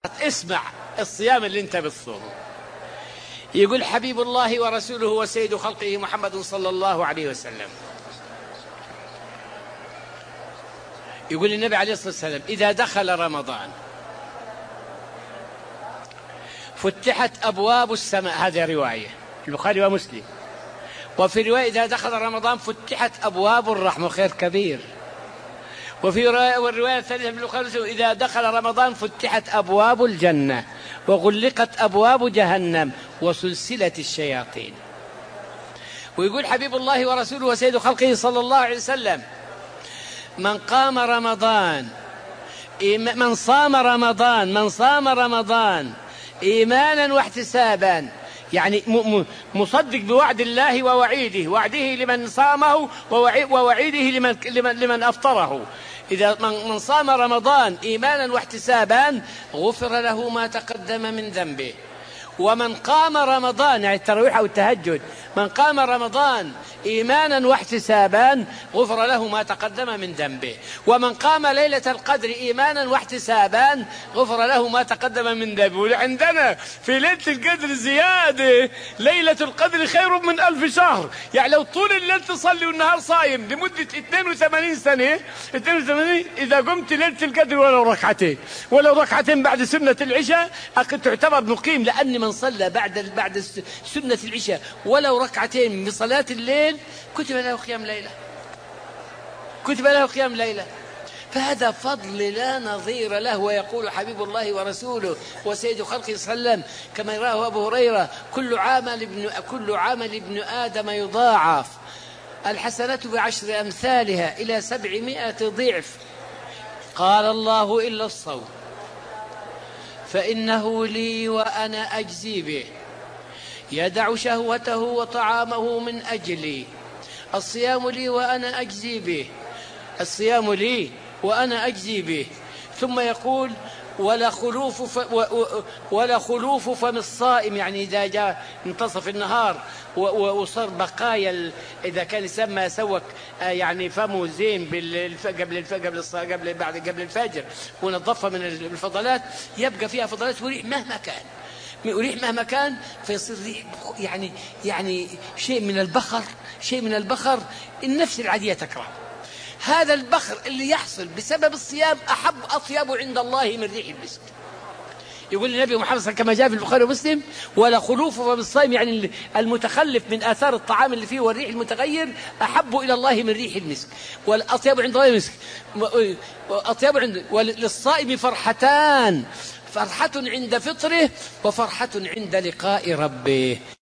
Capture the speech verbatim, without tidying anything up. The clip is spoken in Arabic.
اسمع الصيام اللي انت بتصومه. يقول حبيب الله ورسوله وسيد خلقه محمد صلى الله عليه وسلم، يقول النبي عليه الصلاة والسلام: إذا دخل رمضان فتحت أبواب السماء. هذه رواية البخاري ومسلم. وفي رواية: إذا دخل رمضان فتحت أبواب الرحمة، خير كبير. وفي الرواية الثالثة في البخاري: إذا دخل رمضان فتحت أبواب الجنة وغلقت أبواب جهنم وسلسلة الشياطين. ويقول حبيب الله ورسوله وسيد خلقه صلى الله عليه وسلم: من قام رمضان من صام رمضان من صام رمضان إيمانا واحتسابا، يعني مصدق بوعد الله ووعيده، وعده لمن صامه ووعيده لمن, لمن, لمن أفطره. إذا من صام رمضان إيمانا واحتسابا غفر له ما تقدم من ذنبه. ومن قام رمضان، يعني التراويح أو التهجد، من قام رمضان إيمانا واحتسابا غفر له ما تقدم من ذنبه. ومن قام ليلة القدر إيمانا واحتسابا غفر له ما تقدم من ذنبه. وعندنا في ليلة القدر زيادة: ليلة القدر خير من ألف شهر. يعني لو طول الليل تصلي والنهار صايم لمدة اثنين وثمانين سنة، اثنين وثمانين إذا قمت ليلة القدر ولو ركعتين ولو ركعتين بعد سنة العشاء تعتبر مقيم، لأن من صلى بعد بعد سنة العشاء ولو ركعتين بصلاة الليل كتب له قيام ليلة، كتب له قيام ليلة. فهذا فضل لا نظير له. ويقول حبيب الله ورسوله وسيد خلقه صلى الله عليه وسلم كما رواه أبو هريرة: كل عمل ابن كل عمل ابن آدم يضاعف الحسنات بعشر أمثالها إلى سبعمائة ضعف. قال الله: إلا الصوم فإنه لي وأنا أجزي به، يدع شهوته وطعامه من أجلي. الصيام لي وأنا أجزي به، الصيام لي وأنا أجزي به. ثم يقول: ولا خلوف ف... و... ولا خلوف فم الصائم، يعني إذا جاء منتصف النهار وصار بقايا ال... إذا كان يسمى سوك يعني فمه زين بالف... قبل الف... قبل الص... قبل بعد قبل الفجر ونظفها من الفضلات، يبقى فيها فضلات وريح مهما كان، وريح مهما كان، فيصير ريح يعني يعني شيء من البخر، شيء من البخر النفس العادية تكره. هذا البخر اللي يحصل بسبب الصيام أحب أطيب عند الله من ريح المسك. يقول النبي محمد صلى الله عليه وسلم كما جاء في البخاري ومسلم: ولا خلوف بالصائم، يعني المتخلف من آثار الطعام اللي فيه والريح المتغير أحب إلى الله من ريح المسك، والأطيب عند الله المسك. أطيب عند وللصائم فرحتان: فرحة عند فطره وفرحة عند لقاء ربه.